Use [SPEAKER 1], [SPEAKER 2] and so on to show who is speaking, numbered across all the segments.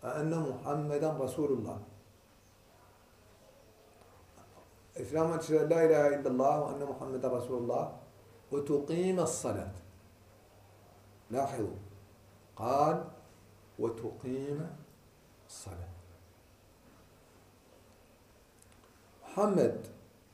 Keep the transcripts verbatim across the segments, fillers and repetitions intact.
[SPEAKER 1] أن محمدا رسول الله. إسلام أن تشهد لا إله إلا الله وأن محمدا رسول الله وتقيم الصلاة. لاحظوا قال وتقيم الصلاة. محمد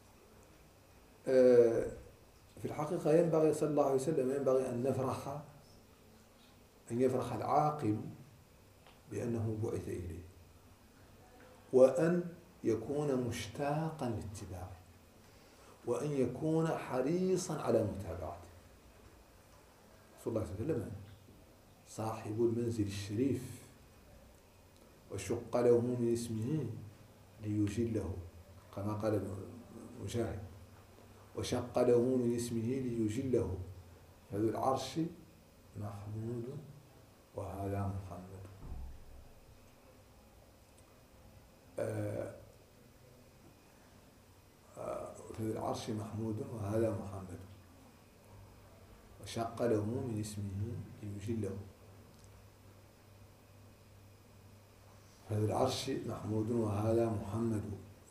[SPEAKER 1] في الحقيقة ينبغي صلى الله عليه وسلم ينبغي أن نفرح أن يفرح العاقل بأنه بعث إليه، وأن يكون مشتاقا لاتباعه، وأن يكون حريصا على متابعته. صلى الله عليه وسلم صاحب المنزل الشريف، وشق له من اسمه ليجله كما قال مجاهد، وشق له من اسمه ليجله، فذو العرش محمود وهذا محمد. فذو العرش محمود وهذا محمد، وشق له من اسمه ليجله، فذو العرش محمود وهذا محمد.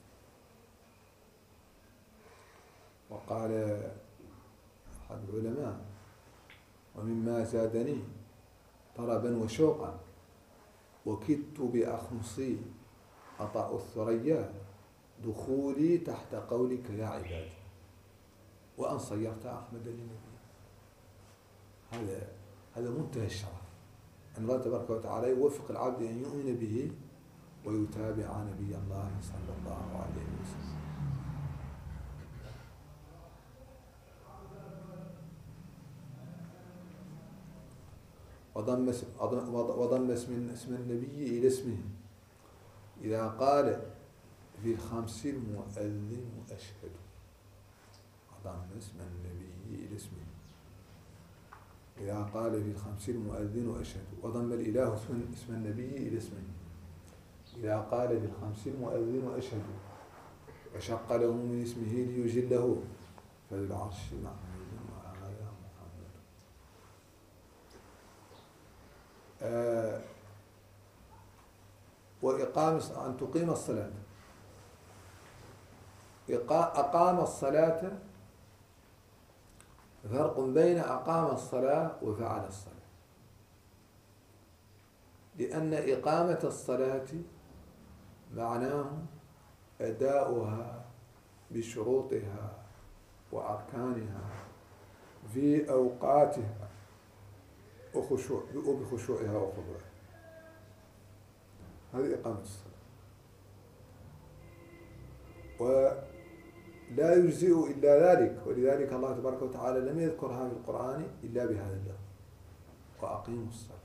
[SPEAKER 1] وقال أحد العلماء ومما زادني طربا وشوقا وكدت بأخمصي أطأ الثريا دخولي تحت قولك يا عبادي وأن صيرت أحمد لنبي. هذا هذا منتهى الشرف أن الله تبارك وتعالى يوفق العبد أن يؤمن به ويتابع نبي الله صلى الله عليه وسلم. وضم اسم وضم اسم اسم النبي إلى اسمه إذا قال في الخمس المؤذن أشهد. وضم اسم النبي إلى اسمه إذا قال في الخمس المؤذن أشهد. وضم الإله اسم النبي إلى اسمه إذا قال في الخمس المؤذن أشهد، وشق له من اسمه ليجله، فذو العرش محمود وهذا محمد. آه وإقام أن تقيم الصلاة. أقام الصلاة فرق بين أقام الصلاة وفعل الصلاة، لأن إقامة الصلاة معناه أداؤها بشروطها وأركانها في أوقاتها وخشوع وبخشوعها وخضوعها. هذه إقامة الصلاة. ولا يجزئ إلا ذلك، ولذلك الله تبارك وتعالى لم يذكرها في القرآن إلا بهذا اللفظ وأقيموا الصلاة.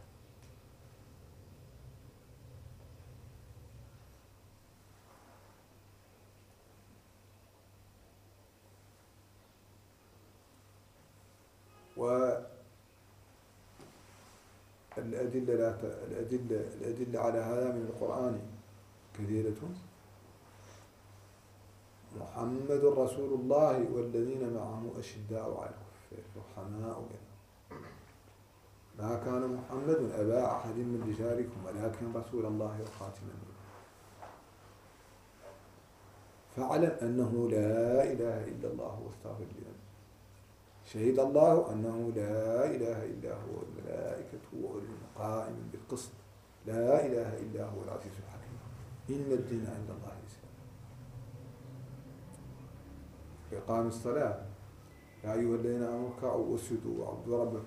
[SPEAKER 1] والأدلة لا ت... الأدلة الأدلة على هذا من القرآن كثيرة. محمد رسول الله والذين معه أشداء على الكفار رحماء بينهم. ما كان محمد أبا أحد من رجالكم ولكن رسول الله وخاتم النبيين. فاعلم أنه لا إله إلا الله واستغفر لذنبك. شهد الله أنه لا إله إلا هو والملائكة وأولو العلم قائما بالقسط لا إله إلا هو العزيز الحكيم. إن الدين عند الله الإسلام. إقام الصلاة يا أيها الذين آمنوا اركعوا واسجدوا واعبدوا ربكم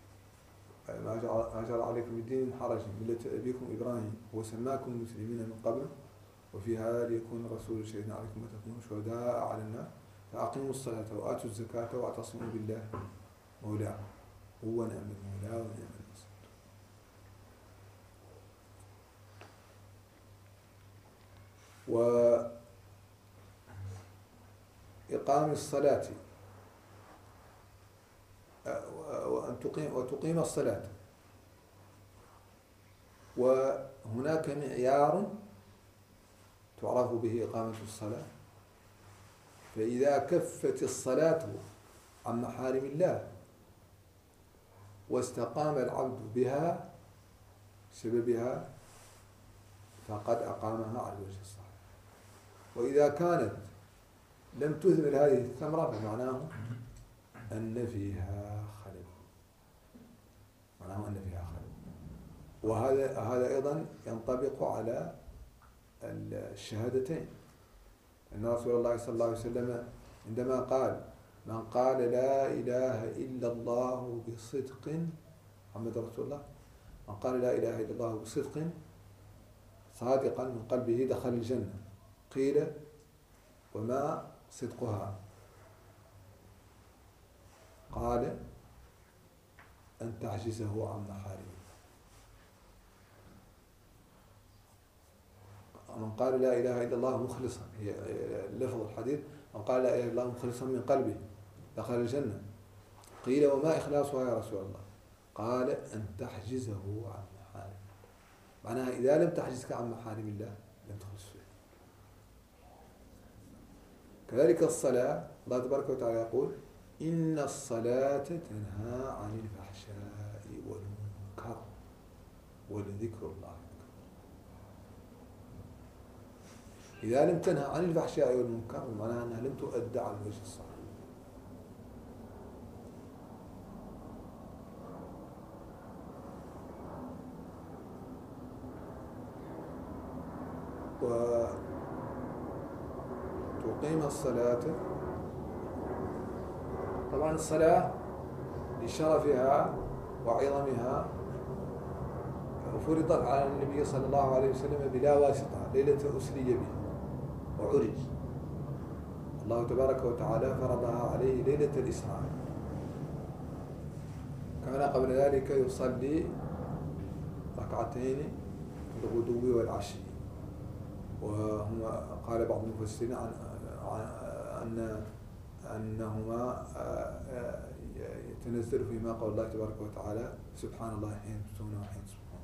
[SPEAKER 1] ما جعل عليكم الدين من حرج ملة أبيكم إبراهيم وسماكم المسلمين من قبل وفي هذا ليكون الرسول شهيدا عليكم وتكونوا شهداء على الناس فأقيموا الصلاة وآتوا الزكاة واعتصموا بالله مولاكم هو نعم المولى ونعم النصير. وإقام الصلاة وأن تقيم وتقيم الصلاة. وهناك معيار تعرف به إقامة الصلاة. فإذا كفت الصلاة عن محارم الله واستقام العبد بها سببها فقد أقامها على الوجه الصحيح. وإذا كانت لم تثمر هذه الثمرة فمعناه أن فيها خلل، معناه أن فيها خلل. وهذا هذا أيضا ينطبق على الشهادتين. أن رسول الله صلى الله عليه وسلم عندما قال: من قال لا إله إلا الله بصدق، محمد رسول الله، من قال لا إله إلا الله بصدق صادقا من قلبه دخل الجنة. قيل: وما صدقها؟ قال: أن تعجزه عن محارمه. من قال لا إله إلا الله مخلصا، هي لفظ الحديث: من قال لا إله إلا الله مخلصا من قلبه دخل الجنة. قيل: وما إخلاصها يا رسول الله؟ قال: أن تحجزه عن محارم. معناها إذا لم تحجزك عن محارم الله لم تخلص فيه. كذلك الصلاة، الله تبارك وتعالى يقول: إن الصلاة تنهى عن الفحشاء والمنكر ولذكر الله. إذا لم تنهى عن الفحشاء والمنكر معناها أنها لم تؤدى على الوجه الصحيح. وتقيم الصلاة. طبعا الصلاة لشرفها وعظمها فرضت على النبي صلى الله عليه وسلم بلا واسطة ليلة أسري به وعرج. الله تبارك وتعالى فرضها عليه ليلة الإسراء. كان قبل ذلك يصلي ركعتين في الغدو والعشي. وهم قال بعض المفسرين عن أن أنهما يتنزل فيما قول الله تبارك وتعالى: سبحان الله حين تمسون وحين تصبحون.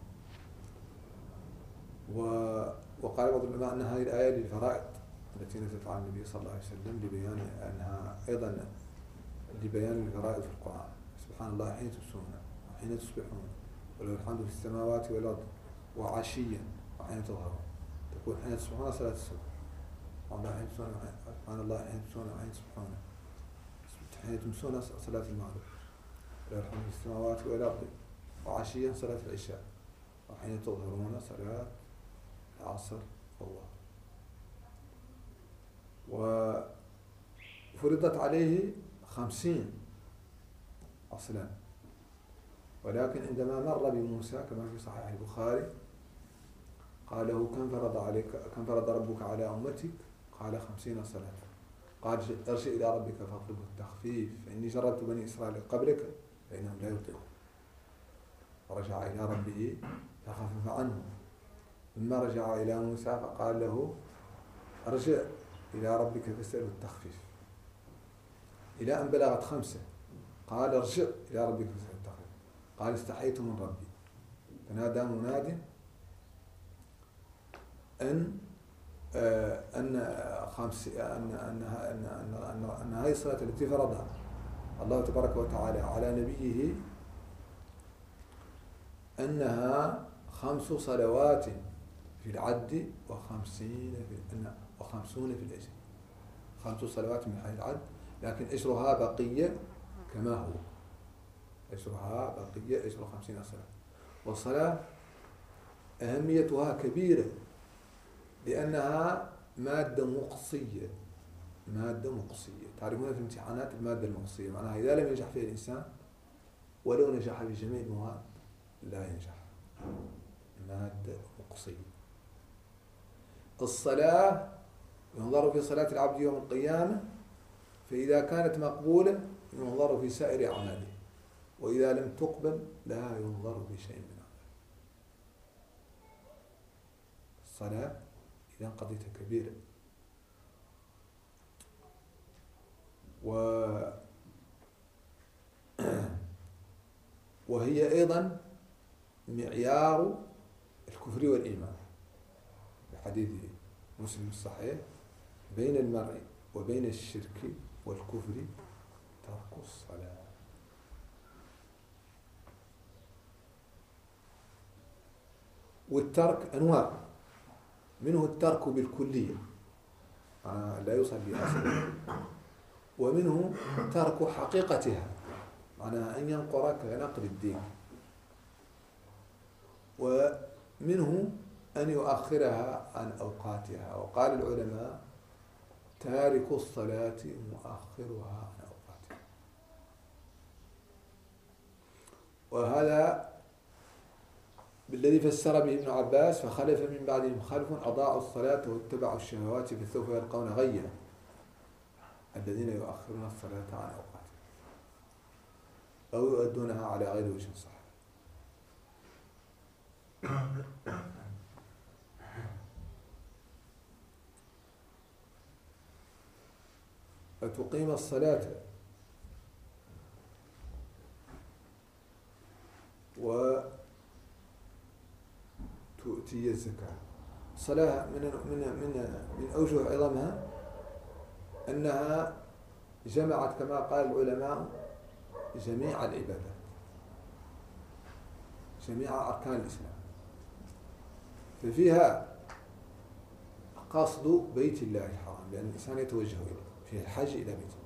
[SPEAKER 1] وقال بعض العلماء أن هذه الآية للفرائض التي نزلت على النبي صلى الله عليه وسلم لبيان أنها أيضا لبيان الفرائض في القرآن: سبحان الله حين تمسون وحين تصبحون وله الحمد في السماوات والأرض وعشيا وحين تظهرون. تقول حين تصبحون صلاة الصبح، سبحان الله حين تمسون وحين تصبحون، حين تمسون صلاة المغرب، له الحمد في السماوات والأرض وعشيا صلاة العشاء، وحين تظهرون صلاة العصر والظهر. وفرضت عليه خمسين أصلا، ولكن عندما مر بموسى كما في صحيح البخاري قال له: كم فرض عليك كم فرض ربك على أمتك؟ قال: خمسين صلاة. قال: ارجع إلى ربك فاطلبه التخفيف فإني جربت بني إسرائيل قبلك فإنهم لا يطيقون. فرجع إلى ربه فخفف عنه. ثم رجع إلى موسى فقال له: ارجع إلى ربك فاسأله التخفيف، إلى أن بلغت خمسة. قال: ارجع إلى ربك فاسأله التخفيف. قال: استحيت من ربي. فنادى مناد أن أن خمس أن أن أن أن أن هذه الصلاة التي فرضها الله تبارك وتعالى على نبيه أنها خمس صلوات في العد وخمسين في وخمسون في الأجر. خمس صلوات من حيث العد، لكن أجرها بقية كما هو. أجرها بقية أجر خمسين صلاة. والصلاة أهميتها كبيرة لأنها مادة مقصية. مادة مقصية تعرفون في الامتحانات المادة المقصية معناها إذا لم ينجح فيها الإنسان ولو نجح في جميع المواد لا ينجح. مادة مقصية. الصلاة ينظر في صلاة العبد يوم القيامة، فإذا كانت مقبولة ينظر في سائر أعماله، وإذا لم تقبل لا ينظر في شيء من أعماله. الصلاة إذا قضيتها كبيرة. و وهي أيضا معيار الكفر والإيمان. في حديث مسلم الصحيح: بين المرء وبين الشرك والكفر ترك الصلاة. والترك أنواع. منه الترك بالكلية، أنا لا يصلي أصلا، ومنه ترك حقيقتها، معناها أن ينقر كنقر الدين، ومنه أن يؤخرها عن أوقاتها. وقال العلماء تارك الصلاة مؤخرها عن أوقاتها. وهذا بالذي فسر به ابن عباس: فخلف من بعدهم خلف أضاعوا الصلاة واتبعوا الشهوات فسوف يلقون غيا الذين يؤخرون الصلاة عن أوقاتها أو يؤدونها على غير وجه صحيح. فتقيم الصلاة وتؤتي الزكاة. الصلاة من من من من أوجه عظمها أنها جمعت كما قال العلماء جميع العبادات، جميع أركان الإسلام، ففيها قصد بيت الله الحرام لأن الإنسان يتوجه إليه، فيها الحج إلى بيته،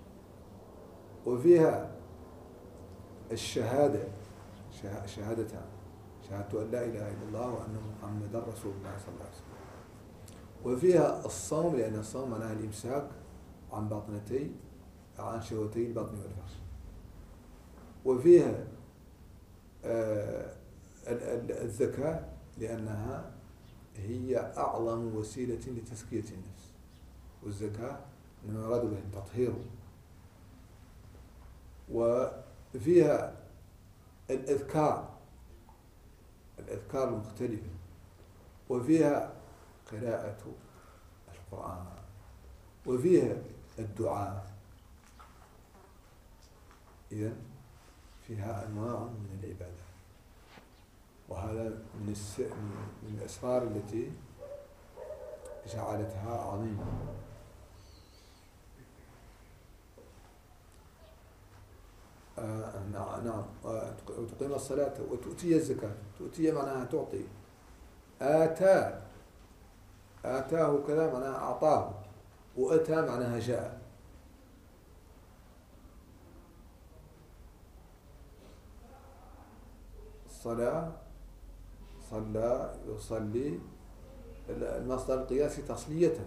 [SPEAKER 1] وفيها الشهادة، شهادتان: شهادة أن لا إله إلا الله وأن محمدا رسول الله صلى الله عليه وسلم. وفيها الصوم لأن الصوم معناه الإمساك عن باطنتي عن شهوتي البطن والفرج. وفيها آه الزكاة لأنها هي أعظم وسيلة لتزكية النفس، والزكاة إنما يراد به التطهير. وفيها الأذكار الأذكار المختلفة، وفيها قراءة القرآن، وفيها الدعاء. إذن فيها أنواع من العبادة، وهذا من, الس... من الأسرار التي جعلتها عظيمة. آه نعم. وتقيم الصلاة وتؤتي الزكاة. تؤتي معناها تعطي. آتى آتاه كذا معناها أعطاه، وأتى معناها جاء. الصلاة صلى يصلي، المصدر القياسي تصلية،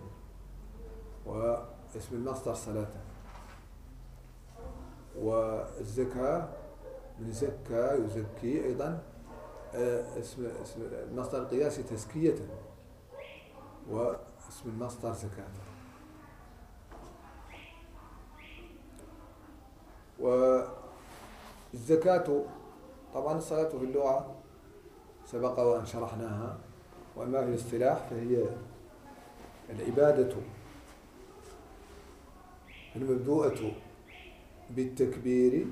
[SPEAKER 1] واسم المصدر صلاة. والزكاة من زكى يزكي أيضا، اسم اسم المصدر القياسي تزكية، واسم المصدر زكاة. والزكاة طبعا الصلاة في اللغة سبق وأن شرحناها، وأما في الاصطلاح فهي العبادة المبدوءة بالتكبير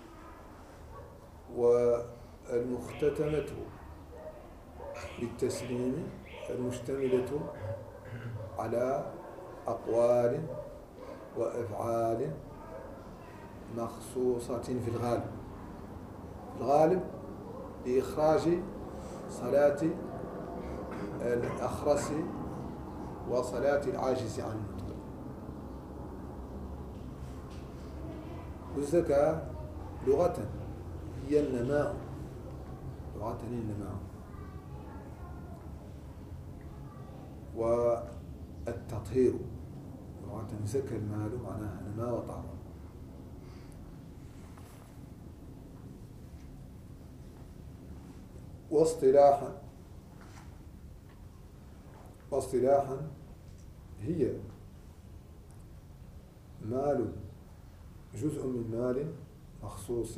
[SPEAKER 1] والمختتمة بالتسليم، المشتملة على أقوال وأفعال مخصوصة في الغالب في الغالب بإخراج صلاة الأخرس وصلاة العاجز عن النطق. والزكاة لغة هي النماء، لغة هي النماء، والتطهير لغة زكى المال معناها نماء وطهر. واصطلاحا واصطلاحا هي مال، جزء من مال مخصوص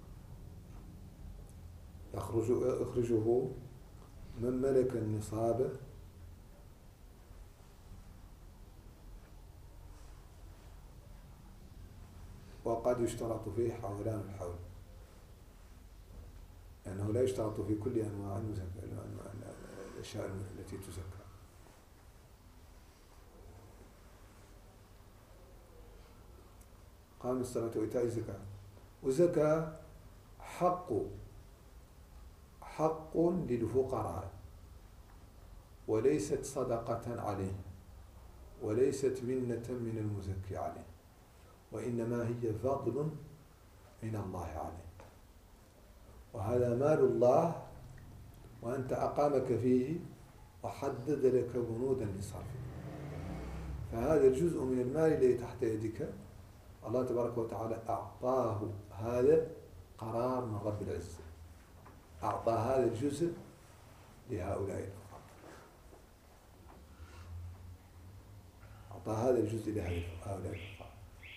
[SPEAKER 1] يخرج يخرجه من ملك النصاب وقد يشترط فيه حولان الحول، لأنه لا يشترط في كل أنواع الأشياء التي تزكى. قام الصلاة وإيتاء الزكاة. والزكاة حق حق للفقراء، وليست صدقة عليه، وليست منة من المزكي عليه، وإنما هي فضل من الله عليه، وهذا مال الله وأنت أقامك فيه وحدد لك بنودا لصرفه. فهذا الجزء من المال الذي تحت يدك الله تبارك وتعالى أعطاه هذا قرار من رب العزة، أعطى هذا الجزء لهؤلاء الفقراء، أعطى هذا الجزء لهؤلاء الفقراء.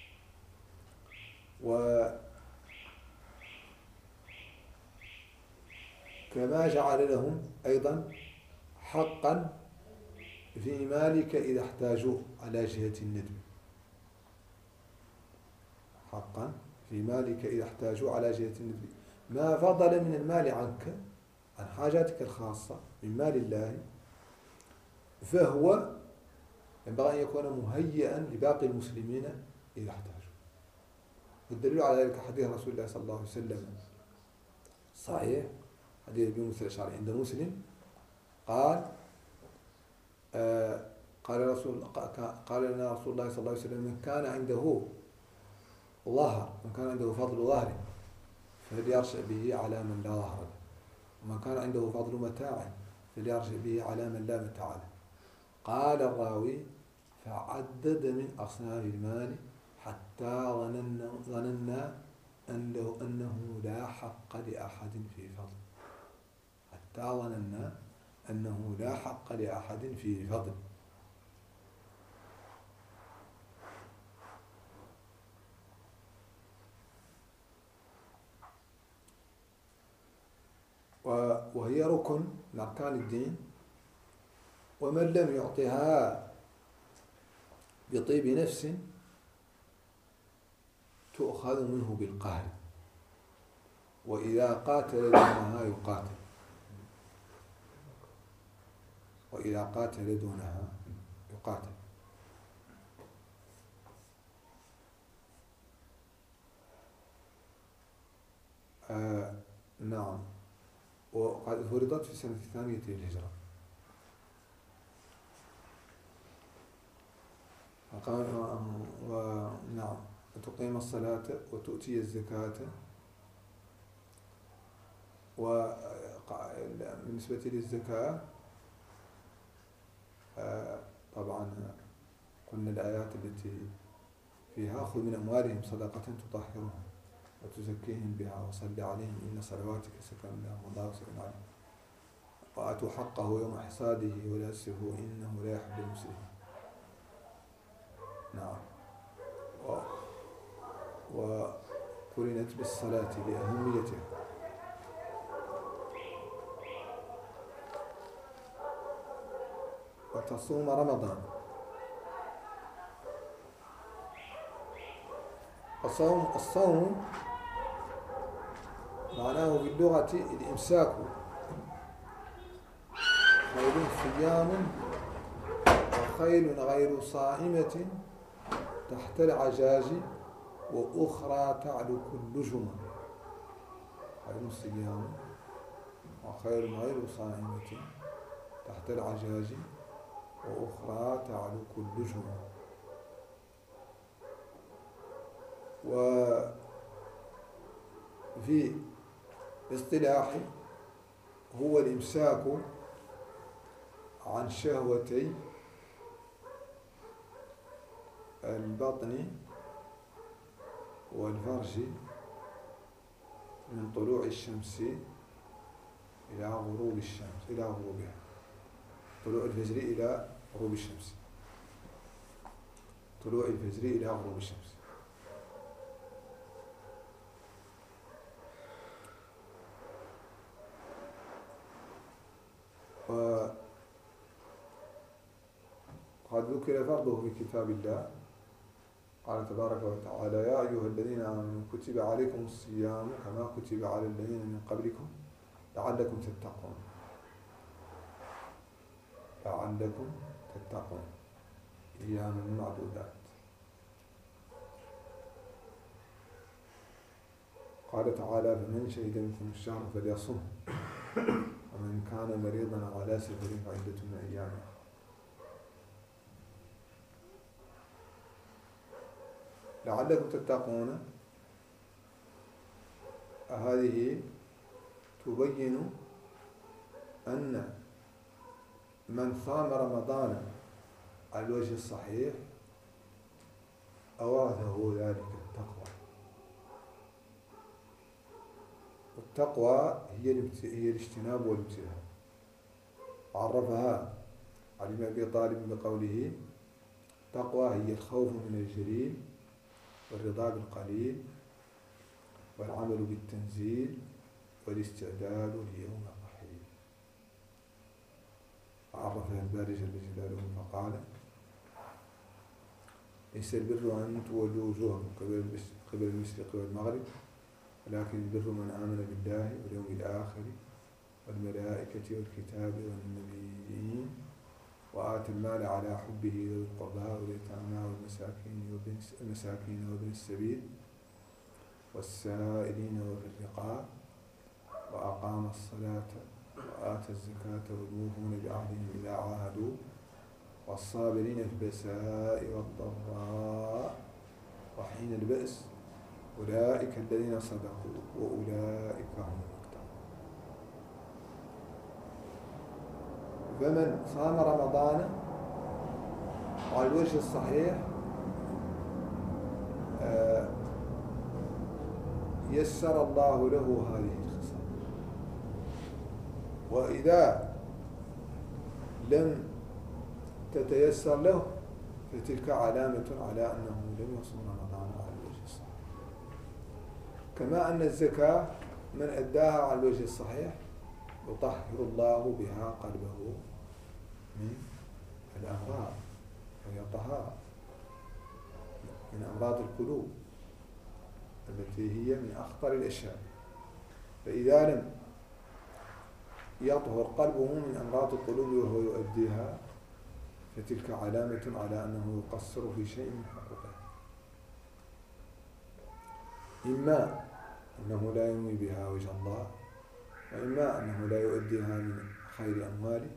[SPEAKER 1] وكما جعل لهم أيضا حقا في مالك إذا احتاجوا على جهة الندب، حقا في مالك إذا احتاجوا على جهة الندب، ما فضل من المال عنك عن حاجاتك الخاصة من مال الله فهو ينبغي أن يكون مهيئا لباقي المسلمين إذا احتاجوا. والدليل على ذلك حديث رسول الله صلى الله عليه وسلم صحيح، حديث ابي موسى الأشعري عند مسلم قال آه قال رسول قال لنا رسول الله صلى الله عليه وسلم: من كان عنده ظهر من كان عنده فضل ظهر فليرجع به على من لا ظهر له، ومن كان عنده فضل متاع فليرجع به على من لا متاع له. قال الراوي: فعدد من أصناف المال حتى ظننا, ظننا أنه, أنه لا حق لأحد في فضل، حتى ظننا أنه لا حق لأحد في فضل. وهي ركن من أركان الدين، ومن لم يعطها بطيب نفس تؤخذ منه بالقهر، وإذا قاتل دونها يقاتل، وإذا قاتل دونها يقاتل. آه نعم. وقد فرضت في السنة الثانية للهجرة، ونعم وتقيم الصلاة وتؤتي الزكاة. وبالنسبة للزكاة طبعا قلنا الآيات التي فيها: خذ من أموالهم صدقة تطهرهم وتزكيهم بها وصل عليهم إن صلواتك سكن لهم والله سكن عليهم وآتوا حقه يوم حصاده ولا تسرفوا إنه لا يحب المسرفين. نعم. وقرنت بالصلاة لأهميتها. وتصوم رمضان. الصوم الصوم معناه باللغة الإمساك، خيل صيام وخيل غير صائمة تحت العجاج وأخرى تعلو كل جمع. خيل صيام وخيل غير صائمة تحت العجاج وأخرى تعلو كل جمع. وفي اصطلاح هو الإمساك عن شهوتي البطن والفرج من طلوع الشمس إلى غروب الشمس إلى غروبها، طلوع الفجر إلى غروب الشمس، طلوع الفجر إلى غروب الشمس. وقد ذكر فرضه في كتاب الله، قال تبارك وتعالى: يا أيها الذين آمنوا كتب عليكم الصيام كما كتب على الذين من قبلكم لعلكم تتقون، لعلكم تتقون أياما معدودات. قال تعالى: فمن شهد منكم الشهر فليصمه ومن كان مريضا أو على سفر فعدة من أيام. لعلكم تتقون، هذه تبين أن من صام رمضان على الوجه الصحيح أورثه ذلك التقوى. والتقوى هي هي الاجتناب والامتثال. عرفها علي بن أبي طالب بقوله: التقوى هي الخوف من الجليل والرضا بالقليل والعمل بالتنزيل والاستعداد ليوم الرحيل. عرفها الباري جل جلاله فقال: ليس البر أن تولوا وجوهكم قبل المشرق والمغرب، ولكن البر من آمن بالله واليوم الآخر والملائكة والكتاب والنبيين وآتى المال على حبه ذوي القربى واليتامى والمساكين والمساكين وابن السبيل والسائلين وفي الرقاب وأقام الصلاة وآتى الزكاة والموفون بعهدهم إذا عاهدوا والصابرين في البأساء والضراء وحين البأس أولئك الذين صدقوا وأولئك هم المتقون. فمن صام رمضان على الوجه الصحيح يسر الله له هذه الخصال، وإذا لم تتيسر له فتلك علامة على أنه لم يصم رمضان على الوجه الصحيح. كما أن الزكاة من أداها على الوجه الصحيح يطهر الله بها قلبه من الأمراض، وهي طهارة من أمراض القلوب التي هي من أخطر الأشياء. فإذا لم يطهر قلبه من أمراض القلوب وهو يؤديها فتلك علامة على أنه يقصر في شيء من حقوقه، إما أنه لا ينوي بها وجه الله، وإما أنه لا يؤديها من خير أمواله،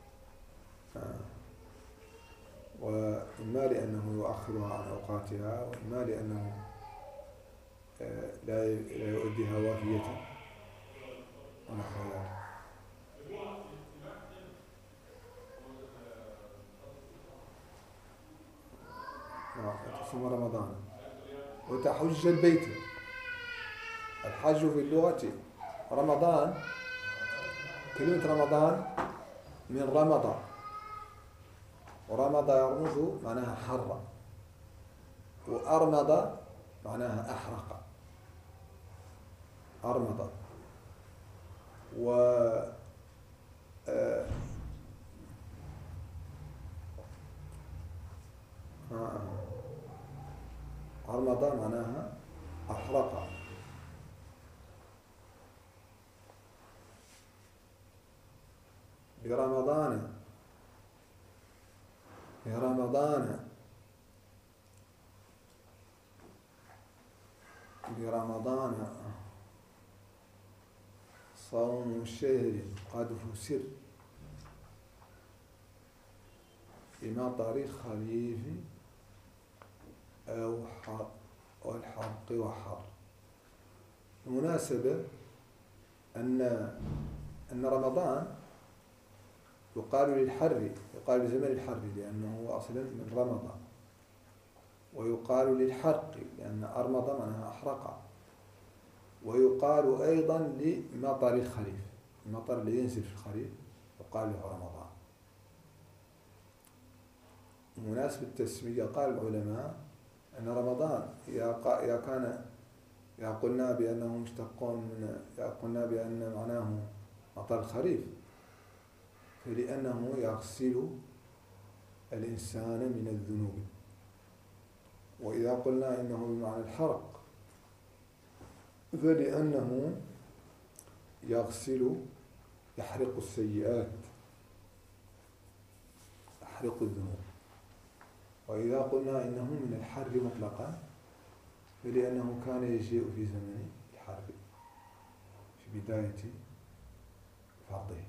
[SPEAKER 1] وإما لأنه يؤخرها عن أوقاتها، وإما لأنه لا يؤديها وافية ونحو ذلك. تصوم رمضان وتحج البيت. الحج في اللغة رمضان، كلمة رمضان من رمض، ورمض يرمز معناها حر، وأرمض معناها أحرق، أرمض. و آه أرمض معناها أحرق. برمضان برمضان برمضان صوم الشهر قد فسر بمطر خريف أو حرق والحرق وحر. المناسبة أن أن رمضان يقال للحر، يقال لزمن الحر لأنه أصلا من رمضان، ويقال للحرق لأن أرمض معناها أحرق، ويقال أيضا لمطر الخريف، المطر اللي ينزل في الخريف يقال له رمضان. مناسبة التسمية قال العلماء أن رمضان إذا كان إذا قلنا بأنه مشتق من إذا قلنا بأن معناه مطر الخريف فلأنه يغسل الإنسان من الذنوب، وإذا قلنا إنه بمعنى الحرق فلأنه يغسل يحرق السيئات، يحرق الذنوب. وإذا قلنا إنه من الحر مطلقا فلأنه كان يجيء في زمن الحر في بداية فرضه.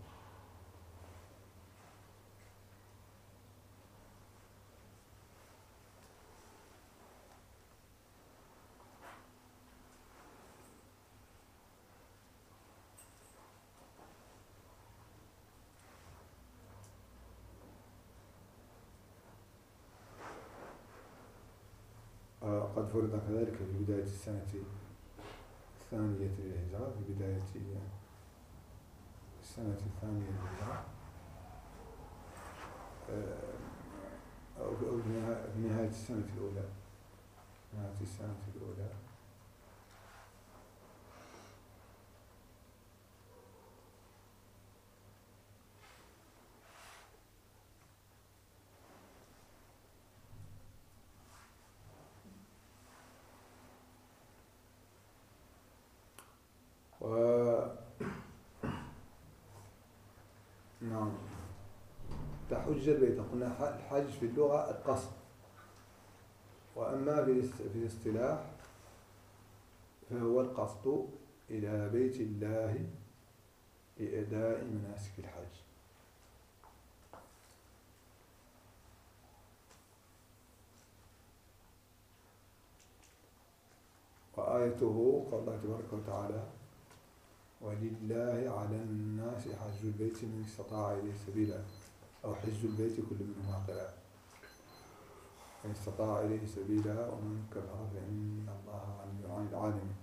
[SPEAKER 1] قد فرض كذلك في بداية السنة الثانية للهجرة، في بداية السنة الثانية للهجرة، أو في نهاية السنة الأولى، نهاية السنة الأولى. و نعم تحج البيت، قلنا الحج في اللغة القصد، وأما في الاصطلاح فهو القصد إلى بيت الله لأداء مناسك الحج. وآيته قال الله تبارك وتعالى: ولله على الناس حج البيت من استطاع إليه سبيلا، أو حج البيت كل منهما قراءة، من استطاع إليه سبيلا ومن كفر فإن الله غني عن العالمين.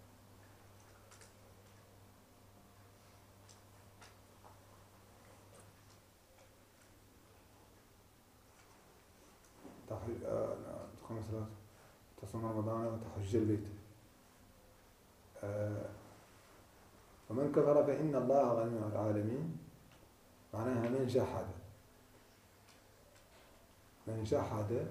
[SPEAKER 1] تقوم الصلاة، تصوم رمضان، وتحج البيت. ومن كفر فإن الله غني عن العالمين، معناها من جحد، من جحد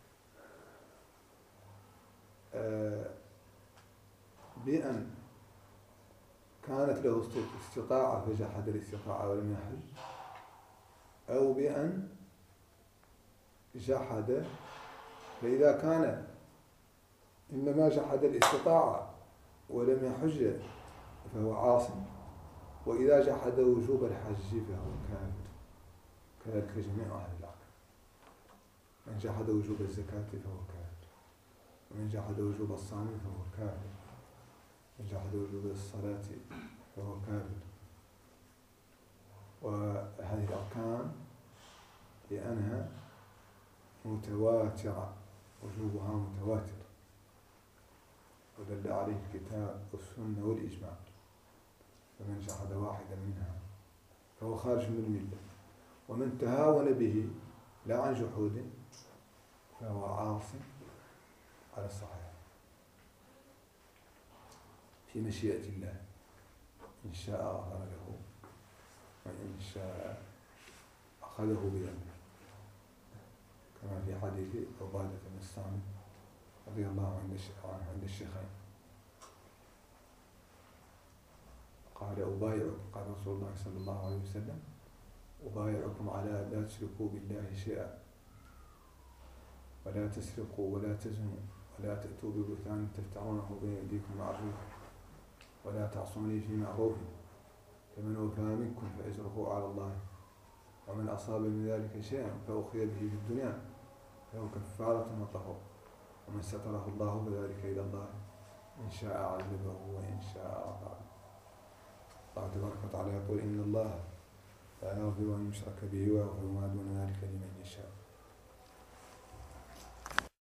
[SPEAKER 1] بأن كانت له استطاعة فجحد الاستطاعة ولم يحج، أو بأن جحد، فإذا كان إنما جحد الاستطاعة ولم يحج فهو عاصم، وإذا جحد وجوب الحج فهو كافر، كذلك جميع أهل العقل. من جحد وجوب الزكاة فهو كافر، ومن جحد وجوب الصوم فهو كافر، من جحد وجوب الصلاة فهو كافر. وهذه الأركان لأنها متواترة، وجوبها متواتر، ودل عليه الكتاب والسنة والإجماع، فمن جحد واحدا منها فهو خارج من الملة، ومن تهاون به لا عن جحود فهو عاصم على الصحيح في مشيئة الله، إن شاء غفر له وإن شاء أخذه بذنبه، كما في حديث عبادة بن الصامت رضي الله عنه عند الشيخين قال: أبايعكم، قال رسول الله صلى الله عليه وسلم: أبايعكم على لا تشركوا بالله شيئا، ولا تسرقوا، ولا تزنوا، ولا تأتوا ببهتان تفترونه بين أيديكم وأرجلكم، ولا تعصوني في معروف، فمن وفى منكم فأجره على الله، ومن أصاب من ذلك شيئا فأخذ به في الدنيا فهو كفارة وطهور، ومن ستره الله فذلك إلى الله، إن شاء عذبه وإن شاء غفر. الله تبارك وتعالى يقول: إن الله لا يغفر أن يشرك به ويغفر ما دون ذلك